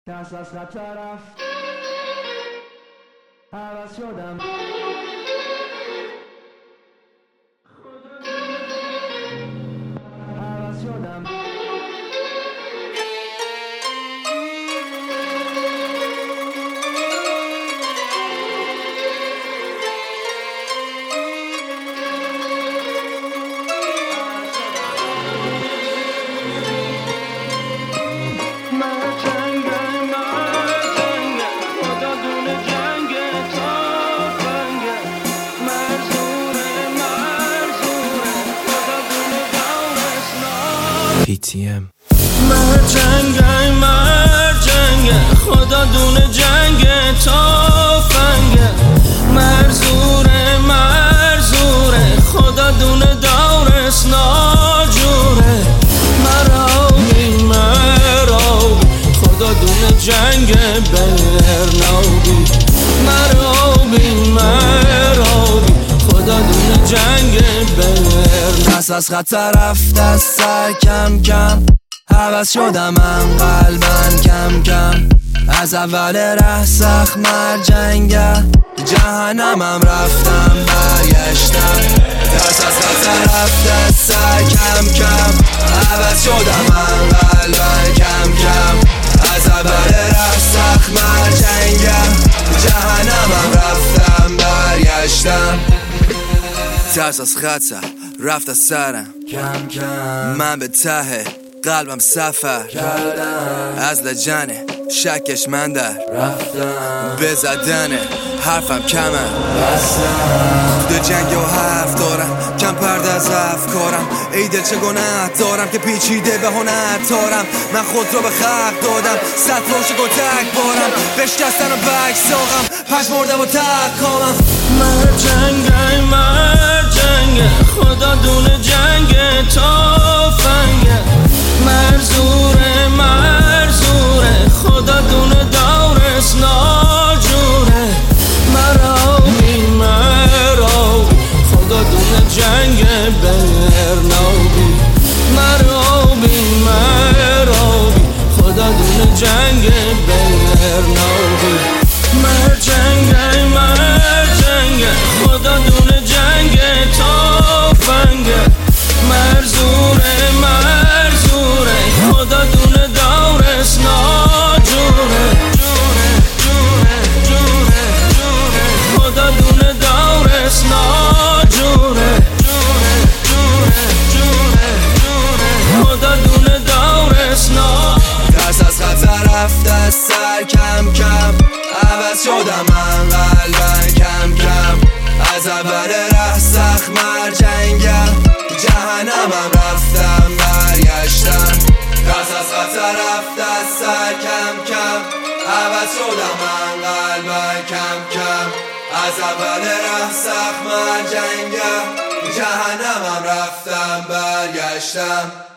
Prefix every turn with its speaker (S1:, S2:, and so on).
S1: دست از خطر رفت، عوض شدم. عوض شدم.
S2: PTM مرجنگ خدا دونه جنگ تافنگه مرزوره خدا دونه دورس ناجوره مرابی خدا دونه جنگ برنابی مرابی خدا دونه جنگ برن دست از خطر رفت از سر کم کم عوض شدم من قلبن کم کم از اول ره سخت مرجنگه جهنمم رفتم برگشتم دست از خطر رفت از سر کم کم عوض شدم من قلبن کم کم از اول ره سخت مرجنگه جهنمم رفتم برگشتم ترس از خطر رفت از سرم کم کم من به ته قلبم سفر کردم از لجنه شکش من در رفتم به زدن حرفم کمه بستم تو جنگ و حرف دارم کم پرده از افکارم ای دل چه گناه دارم که پیچیده به هنر تارم من خود رو به خلق دادم صد روش گتک بارم بشکستن و بکساقم پش مرده و تکامم مرجنگ خدا دونه جنگ تافنگه مرزوره خدا دونه دورس ناجوره مرابی خدا دونه جنگ برنابی مرابی خدا دونه جنگ برنابی مرجنگ خدا دونه جنگ تافنگه مرزوره خدا دونه دورس ناجوره خدا دونه دورس ناجوره خدا دونه دورس ناجوره دست از خطر رفت از سر کم کم عوض شدم من قلبن کم کم از اول ره سخت مرجنگه جهنمم رفتم برگشتم دست از خطر رفت از سر کم کم عوض شدم من قلبن کم کم از اول ره سخت مرجنگه جهنمم رفتم برگشتم